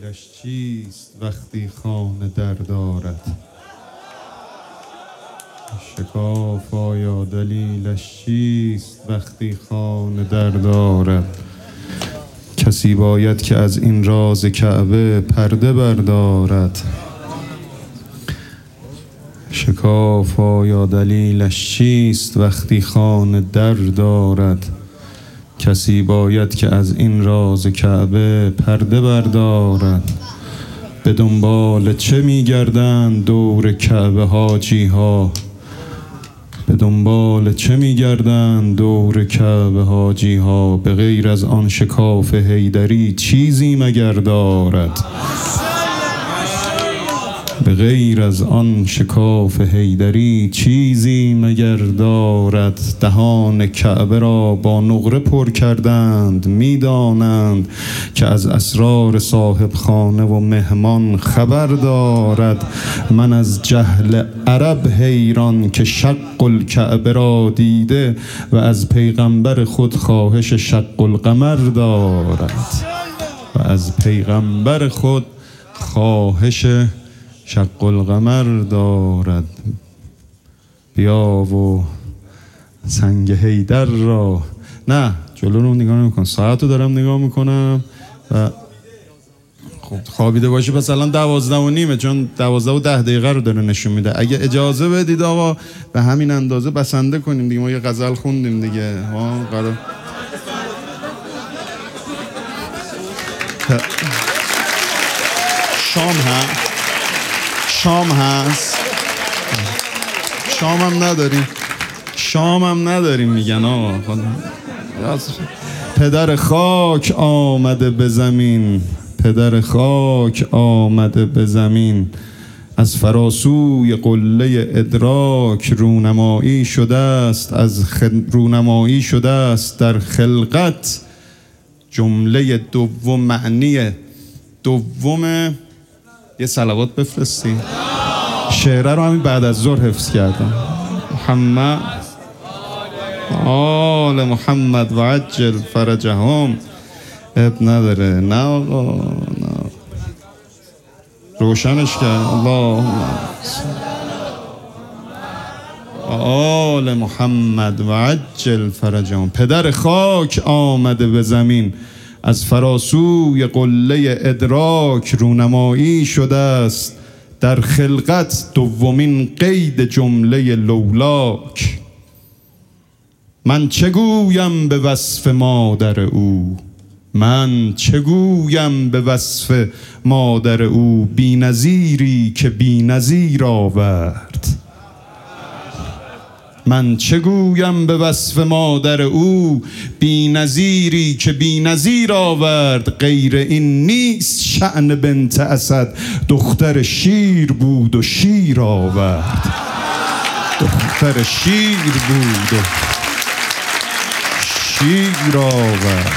دلیلش چیست وقتی خانه در دارد؟ شکاف آیا دلیلش چیست وقتی خانه در دارد؟ کسی باید که از این راز کعبه پرده بردارد. شکاف آیا دلیلش چیست وقتی خانه در دارد؟ کسی باید که از این راز کعبه پرده بردارد. به دنبال چه میگردند دور کعبه حاجی ها؟ به دنبال چه میگردند دور کعبه حاجی ها؟ به غیر از آن شکاف حیدری چیزی مگر دارد؟ به غیر از آن شکاف حیدری چیزی مگر دارد؟ دهان کعبه را با نقره پر کردند، میدانند که از اسرار صاحب خانه و مهمان خبر دارد. من از جهل عرب حیران که شق الکعبه را دیده و از پیغمبر خود خواهش شق القمر دارد. و از پیغمبر خود خواهش شق القمر دارد. بیا و سنگ حیدر را نه جلو رو نگاه نمیکنم، ساعت رو دارم نگاه میکنم و خب خوابیده باشی پس الان 12:30 چون 12:10 رو داره نشون میده. اگه اجازه بدید آقا به همین اندازه بسنده کنیم دیگه، ما یه غزل خوندیم دیگه ها قرار شام هست شام هم نداریم میگن آقا. پدر خاک آمده به زمین، پدر خاک آمده به زمین، از فراسوی قله ادراک رونمایی شده است، رونمایی شده است در خلقت. جمله دوم معنی دوم یه صلوات بفرستی. شعره رو همین بعد از ظهر حفظ کردم. محمد آل محمد و عجل فرجهم. اب نداره نه آقا نه. روشنش کرد. اللهم آل محمد و عجل فرجهم. پدر خاک آمده به زمین، از فراسوی قله ادراک رونمایی شده است در خلقت. دومین قید جمله لولاک. من چه گویم به وصف مادر او، من چه گویم به وصف مادر او، بی نظیری که بی نظیر آورد. من چه گویم به وصف مادر او، بی نظیری که بی نظیر آورد. غیر این نیست شأن بنت اسد، دختر شیر بود و شیر آورد. دختر شیر بود و شیر آورد.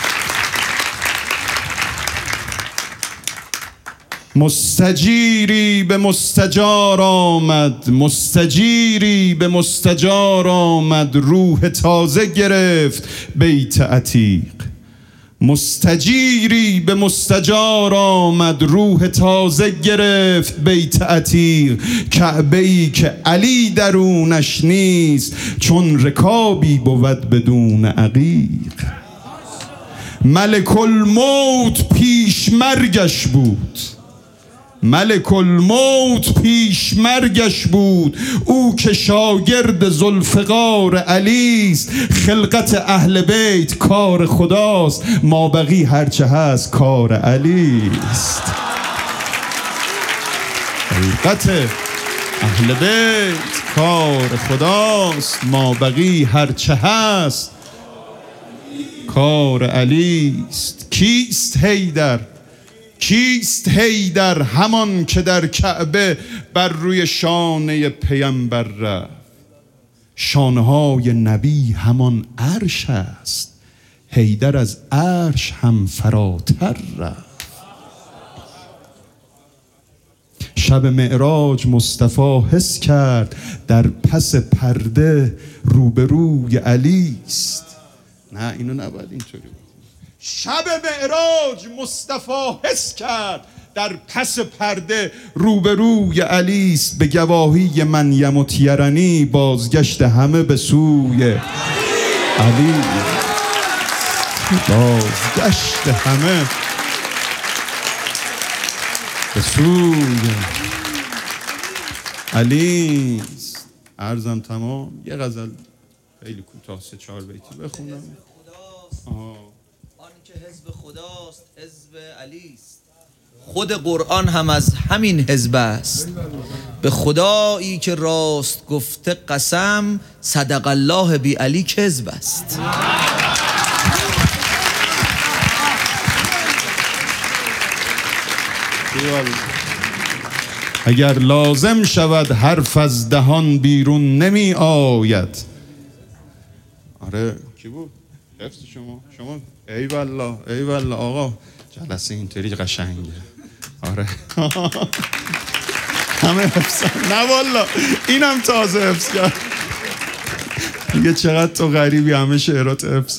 مستجیری به مستجار آمد، مستجیری به مستجار آمد، روح تازه گرفت بیت عتیق. مستجیری به مستجار آمد، روح تازه گرفت بیت عتیق. کعبه‌ای که علی درونش نیست، چون رکابی بود بدون عقیق. ملک الموت پیش مرگش بود، ملک الموت پیش مرگش بود. او که شاگرد ذوالفقار علی است. خلقت اهل بیت کار خداست، مابقی هرچه هست کار علی است. خلقت اهل بیت کار خداست، مابقی هرچه هست کار علی است. کیست حیدر؟ کیست حیدر؟ همان که در کعبه بر روی شانه پیامبر رفت. شانه‌های نبی همان عرش است، حیدر از عرش هم فراتر رفت. شب معراج مصطفی حس کرد در پس پرده روبروی علی است. نه اینو نباید اینطوری. شب معراج مصطفی حس کرد در پس پرده روبروی علیست، به گواهی من یمتیرنی بازگشت همه به سوی علی، بازگشت همه به سوی علی. عرضم تمام. یه غزل خیلی کوتاه 3-4 بیتی بخونم. آن که حزب خداست حزب علیست، خود قرآن هم از همین حزب است. به خدایی که راست گفته قسم، صدق الله بی علی کذب است. اگر لازم شود حرف از دهان بیرون نمی آید. آره کی بود؟ حفظ شما ای والله ای والله آقا، جلسه اینطوری قشنگه. آره همه حفظ. نه والله اینم تازه حفظ کرد. دیگه چقدر تو غریبی، همه شعرات حفظ.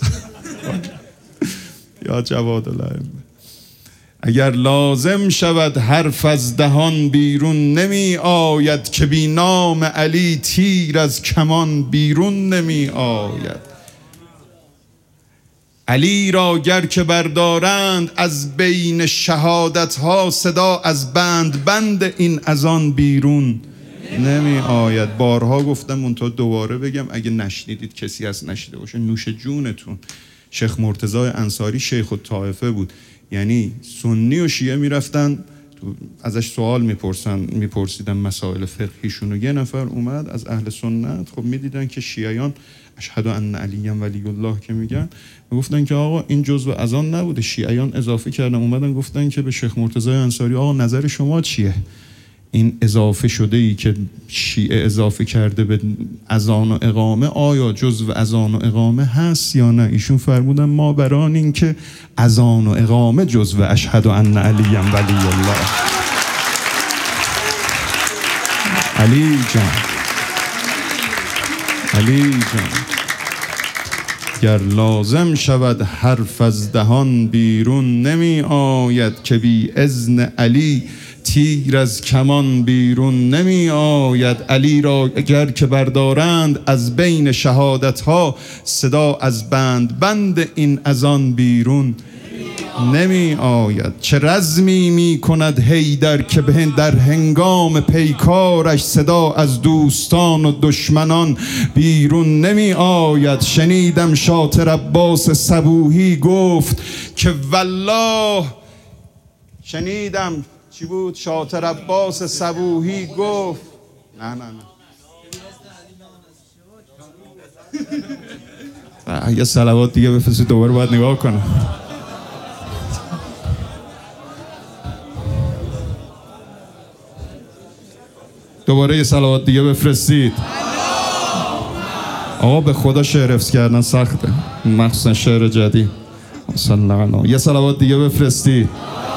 یا جواد الائمه. اگر لازم شود حرف از دهان بیرون نمی آید، که بی نام علی تیر از کمان بیرون نمی آید. علی را گر که بردارند از بین شهادت ها، صدا از بند این اذان بیرون نمی آید. بارها گفتم منتها دوباره بگم، اگه نشنیدید کسی از نشیده باشه نوش جونتون. شیخ مرتضی انصاری شیخ الطائفه بود، یعنی سنی و شیعه میرفتن ازش سوال میپرسیدن مسائل فقهیشون، و یه نفر اومد از اهل سنت، خب میدیدن که شیعیان اشهد ان علی ولی الله که میگن، گفتن که آقا این جزء اذان نبوده، شیعیان اضافه کردن. اومدن گفتن که به شیخ مرتضی انصاری آقا نظر شما چیه؟ این اضافه شده ای که شیعه اضافه کرده به اذان و اقامه، آیا جزء اذان و اقامه هست یا نه؟ ایشون فرمودن ما بران این که اذان و اقامه جزء اشهد ان علی ولی الله. علی جان، علی جان، گر لازم شود حرف از دهان بیرون نمی آید، که بی اذن علی تیر از کمان بیرون نمی آید. علی را اگر که بردارند از بین شهادت ها، صدا از بند این اذان بیرون نمی آید. چه رزمی می کند حیدر که در هنگام پیکارش، صدا از دوستان و دشمنان بیرون نمی آید. شنیدم شاطر عباس صبوحی گفت که والله، شنیدم چی بود؟ شاطر عباس صبوحی گفت، نه یه صلوات دیگه بفرستید دوباره باید نگاه کنم. دوباره یه صلوات دیگه بفرستید. آقا به خدا شعر حفظ کردن سخته، مخصوصا شعر جدید. صلی الله علیه. یه صلوات دیگه بفرستید.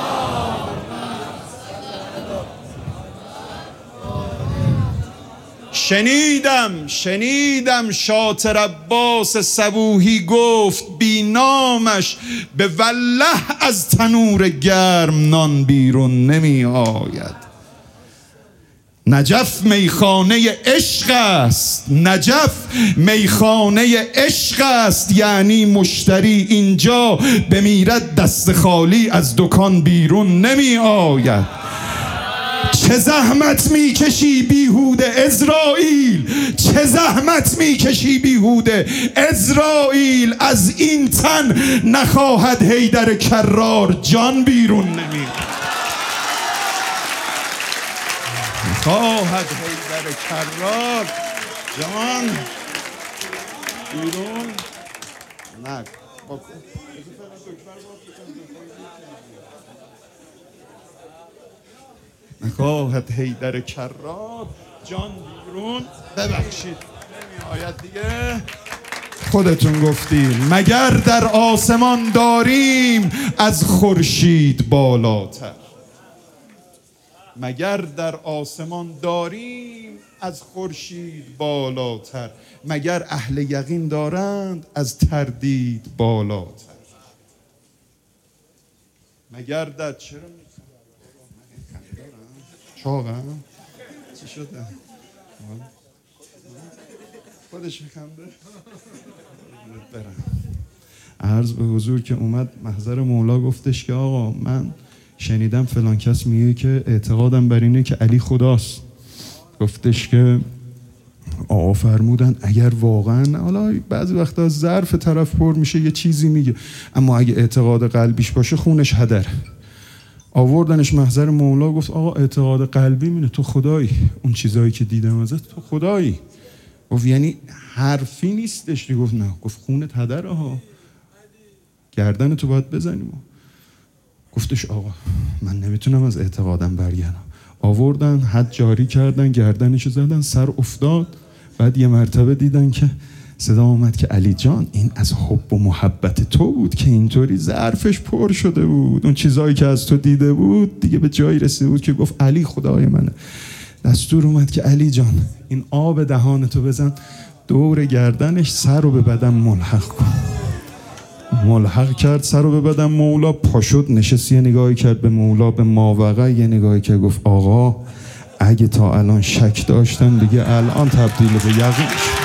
شنیدم شاطر عباس صبوحی گفت، بی نامش به والله از تنور گرم نان بیرون نمی آید. نجف میخانه عشق است، نجف میخانه عشق است، یعنی مشتری اینجا بمیرد دست خالی از دکان بیرون نمی آید. چه زحمت میکشی بیهوده عزراییل، چه زحمت میکشی بیهوده عزراییل، از این تن نخواهد حیدر کرار جان بیرون نمی نخواهد حیدر کرار جان بیرون نه. نخواهد حیدر کرار جان بیرون. ببخشید نمی آید دیگه، خودتون گفتید. مگر در آسمان داریم از خورشید بالاتر، مگر در آسمان داریم از خورشید بالاتر، مگر اهل یقین دارند از تردید بالاتر. مگر در چرا چاقم چی شده خودش میخنده برم. عرض به حضور که اومد محضر مولا گفتش که آقا من شنیدم فلان کس میگه که اعتقادم بر اینه که علی خداست. گفتش که آقا فرمودن اگر واقعا حالا بعضی وقتا ظرف طرف پر میشه یه چیزی میگه، اما اگه اعتقاد قلبیش باشه خونش هدر. آوردنش محضر مولا گفت آقا اعتقاد قلبی مینه تو خدایی، اون چیزایی که دیدم ازت تو خدایی. گفت یعنی حرفی نیستش؟ گفت نه. گفت خونت هدره ها، گردن تو باید بزنیم. گفتش آقا من نمیتونم از اعتقادم برگردم. آوردن حد جاری کردن، گردنشو زدن، سر افتاد. بعد یه مرتبه دیدن که صدا اومد که علی جان این از حب و محبت تو بود که اینطوری ظرفش پر شده بود، اون چیزایی که از تو دیده بود دیگه به جایی رسیده بود که گفت علی خدای منه. دستور اومد که علی جان این آب دهان تو بزن دور گردنش، سر رو به بدن ملحق کن. ملحق کرد سر رو به بدن مولا، پاشد نشست، یه نگاهی کرد به مولا به ماوقع، یه نگاهی که گفت آقا اگه تا الان شک داشتم دیگه الان تبدیل به یقین شد.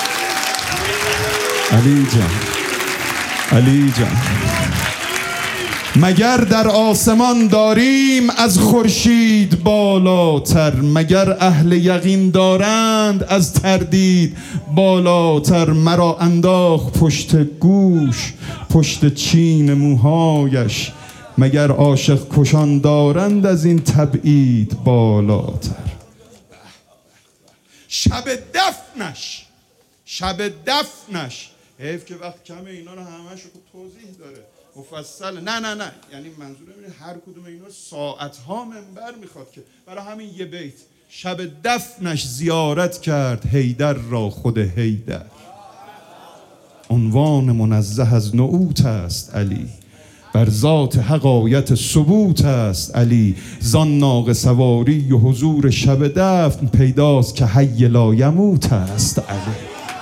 علی جان علی جان مگر در آسمان داریم از خورشید بالاتر، مگر اهل یقین دارند از تردید بالاتر. مرا انداخت پشت گوش پشت چین موهایش، مگر عاشق کشان دارند از این تبعید بالاتر. شب دفنش حیف که وقت کمه اینا رو همش رو توضیح داره مفصل. نه یعنی منظورم اینه هر کدوم اینا ساعتها منبر میخواد که برای همین یه بیت شب دفنش زیارت کرد حیدر را خود حیدر. عنوان منزه از نعوت است علی، بر ذات حقایت ثبوت است علی. زان ناقه سواری و حضور شب دفن پیداست که حی لا یموت است علی.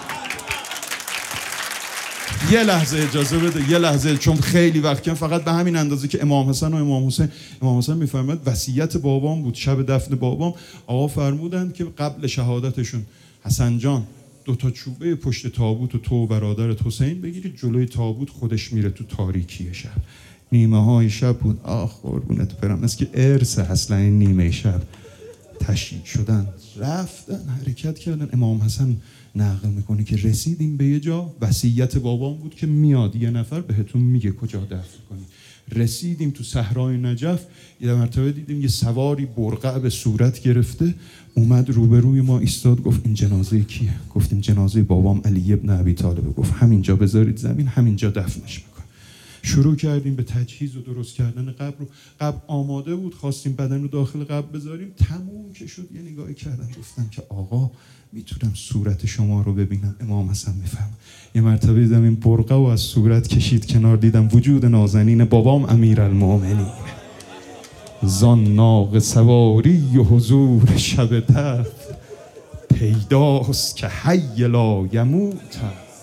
یه لحظه اجازه بده، یه لحظه، چون خیلی وقت کم، فقط به همین اندازه که امام حسن و امام حسین میفرماد وصیت بابام بود شب دفن بابام. آقا فرمودند که قبل شهادتشون حسن جان 2 چوبه پشت تابوت و تو برادرت حسین بگیرید جلوی تابوت، خودش میره تو تاریکی شب. نیمه های شب بود، آخ قربونت برم، مثل که ارث اصلا این نیمه شب تشییع شدن رفتن حرکت کردن. امام حسن نقل میکنه که رسیدیم به یه جا، وصیت بابام بود که میاد یه نفر بهتون میگه کجا دفن کنی. رسیدیم تو صحرای نجف، یه مرتبه دیدیم یه سواری برقع به صورت گرفته اومد روبروی ما ایستاد، گفت این جنازه کیه؟ گفتیم جنازه بابام علی ابن ابی طالب. گفت همینجا بذارید زمین، همینجا دفنش میکنه. شروع کردیم به تجهیز و درست کردن قبر رو. قبر آماده بود، خواستیم بدن رو داخل قبر بذاریم، تموم که شد یه نگاهی کردم گفتم که آقا میتونم صورت شما رو ببینم؟ امام حسن میفهم. یه مرتبه دیدم این برقه و از صورت کشید کنار، دیدم وجود نازنین بابام امیرالمومنین. زان ناقه سواری و حضور شب دفن پیداست که حی لا یموت.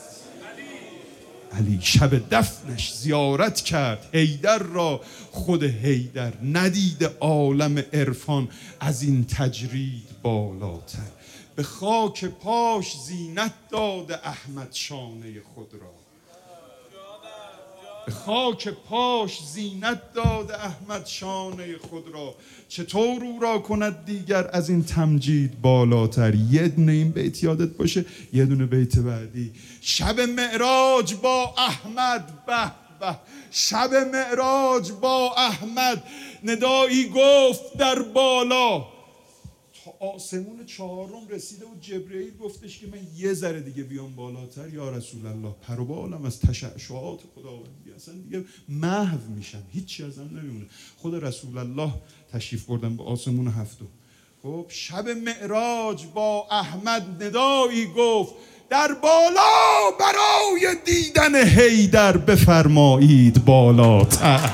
علی شب دفنش زیارت کرد حیدر را خود حیدر. ندید عالم عرفان از این تجرید بالاتر. به خاک پاش زینت داد احمد شانه خود را. به خاک پاش زینت داد احمد شانه خود را. چطور او را کند دیگر از این تمجید بالاتر. یه دونه این بیت یادت باشه، یه دونه بیت بعدی شب معراج با احمد. به به شب معراج با احمد ندایی گفت در بالا. تا آسمون 4 رسیده و جبرئیل گفتش که من یه ذره دیگه بیام بالاتر یا رسول الله. پر و بالم از تشعشعات خداوندی اصلا دیگه محو میشن، هیچی ازم نمیمونه. خود رسول الله تشریف بردن به آسمون 7. خب شب معراج با احمد ندایی گفت در بالا برای دیدن حیدر بفرمایید بالاتر.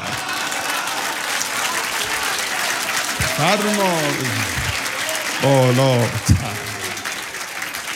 فرمایید بالاتر.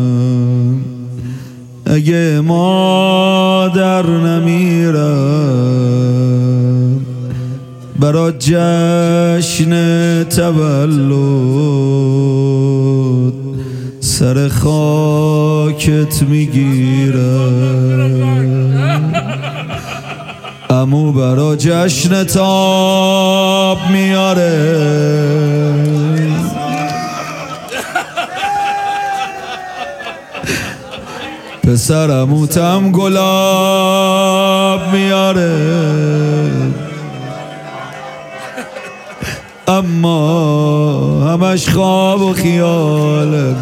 خونه مادر نمیرم برا جشن تولد سر خاکت میگیرم عمو برا جشن تاب میاره پسر عموتم گلاب میاره اما همش خواب و خیاله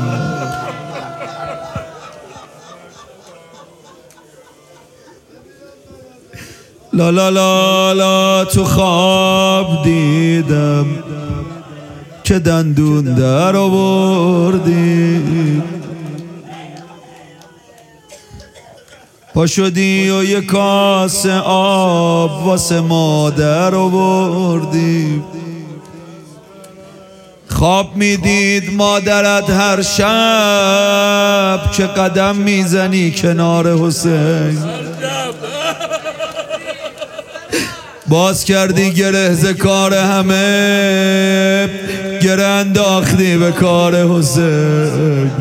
لا لا لا لا تو خواب دیدم که دندون در آوردی پا شدی و یک کاسه آب واسه مادر آوردی خواب میدید مادرت هر شب که قدم میزنی کنار حسین باز کردی گره ز کار همه گره انداختی به کار حسین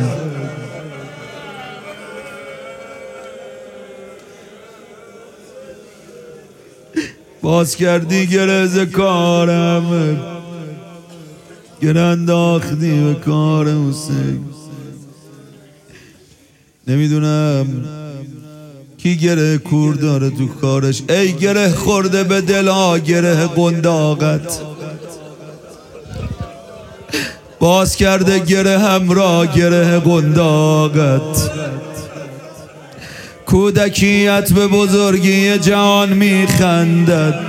باز کردی گره ز کار همه گره انداختی به کار حسین نمیدونم کی گره کور داره تو کارش ای گره خورده به دلا گره قنداقت باز کرده گره همراه گره قنداقت کودکیت به بزرگی جهان میخندد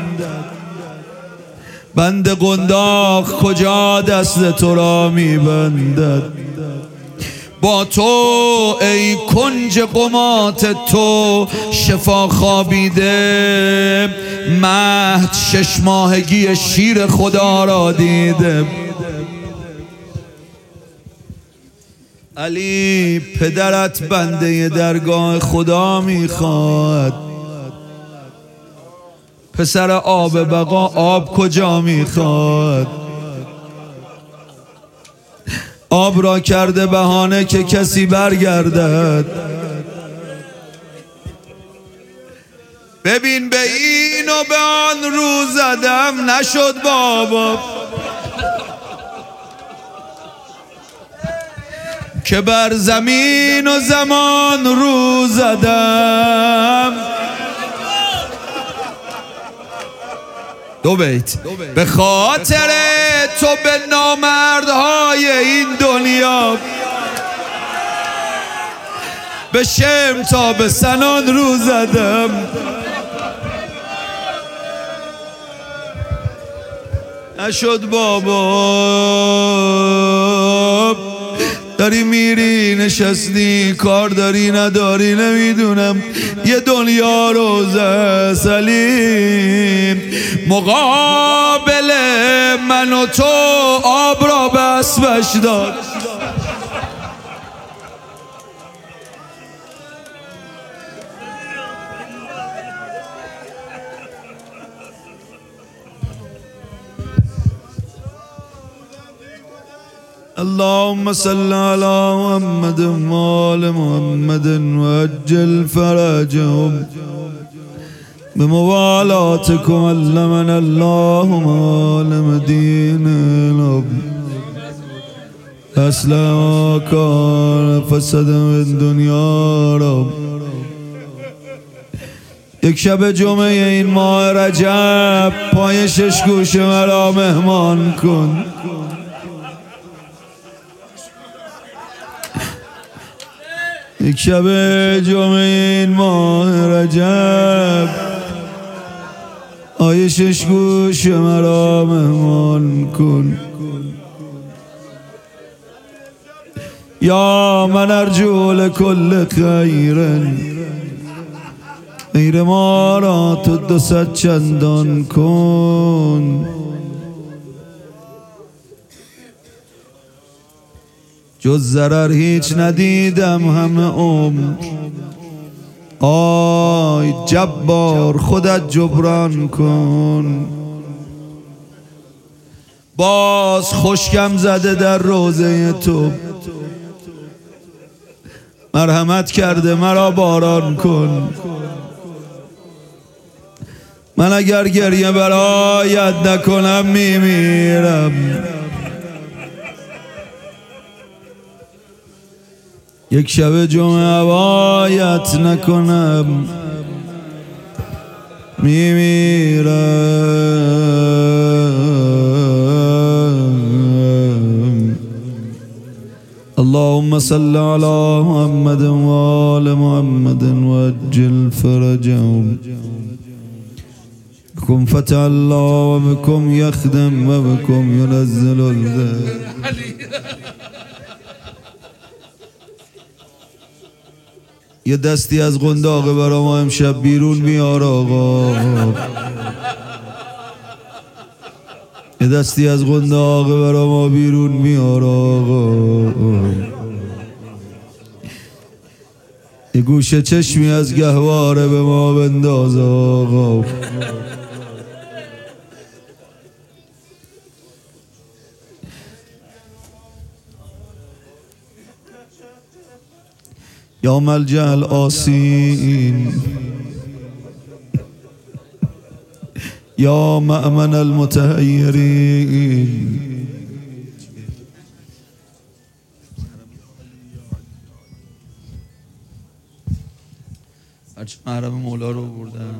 بند قنداق کجا دست تو را میبندد با تو ای کنج قمات تو شفا خوابیده مهد 6 ماهگی شیر خدا را دیده علی پدرت بنده درگاه خدا میخواد پسر آب بقا آب کجا میخواد آب را کرده بهانه که کسی برگردد ببین به این و به آن رو زدم نشد بابا که بر زمین و زمان رو زدم 2 بیت به خاطر تو به نامردهای این دنیا به شم تا به سنان رو زدم نشد بابا داری میری نشستی کار داری نداری نمیدونم یه دنیا روزه سلیم مقابل من و تو آب را به اسبش داد اللهم صل على محمد وآل محمد وعجل فرجهم بموالاتكم علمنا الله معالم ديننا أسلم كان فسد من دنیا را یک شب جمعه این ماه رجب پای 6 گوش مرا مهمان کن یک شب جمعه این ماه رجب آیه 6 گوش مرا مهمان کن یا من ارجو لکل خیرن خیر ما را تو 200 چندان کن جز ضرر هیچ ندیدم همه عمر آی جبار خودت جبران کن. باز خشکم زده در روضه تو، مرحمت کرده مرا باران کن. من اگر گریه برایت نکنم میمیرم. یک شب جمعه هوایت نکنم میمیرم. اللهم صل على محمد وآل محمد وعجل فرجهم. بكم فتح الله وبكم يخدم وبكم ينزل الذل. یه دستی از قنداق برا ما امشب بیرون میار آقا. یه دستی از قنداق برا ما بیرون میار آقا. یه گوشه چشمی از گهواره به ما بنداز آقا. یا ملجأ الآسین یا مأمن المتحیرین. هرچه محرم مولا رو بردن.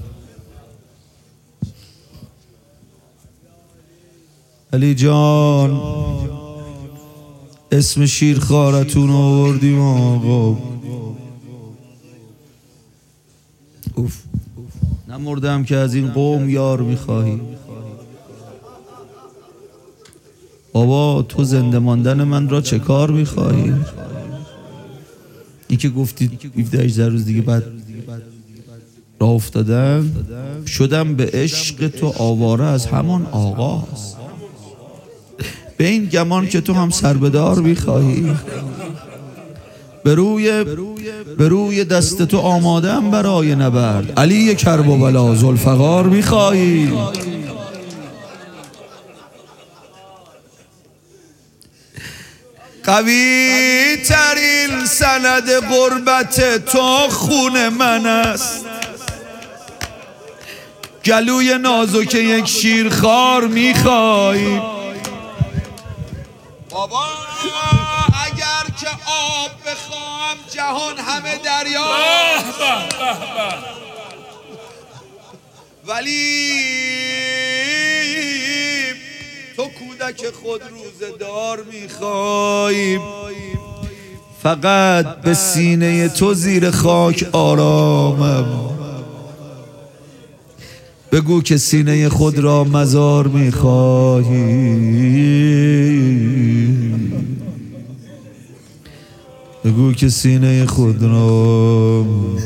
علی جان اسم شیرخوارتون آوردیم آقا. اوف نمردم که از این قوم یار میخواهی. بابا تو زنده ماندن من را چه کار میخواهی؟ این که گفتی 17-18 روز دیگه بعد راه افتادم، شدم به عشق تو آواره از همان آغاز. به این گمان که تو هم سربدار میخواهی. به روی دست تو آمادم برای نبرد. علی کرب و بلا ذوالفقار میخواهی. قوی ترین سند غربت تو خون من است. گلوی نازک یک شیرخوار میخواهی. بابا اگر که آب بخوام جهان همه دریا، ولی تو کودک خود روزدار میخوای. فقط به سینه تو زیر خاک آرامم. بگو که سینه خود را مزار میخواهی. بگو که سینه خود را.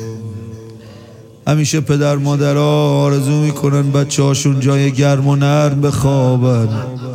همیشه پدر مادرها آرزو میکنن بچه هاشون جای گرم و نرم بخوابن.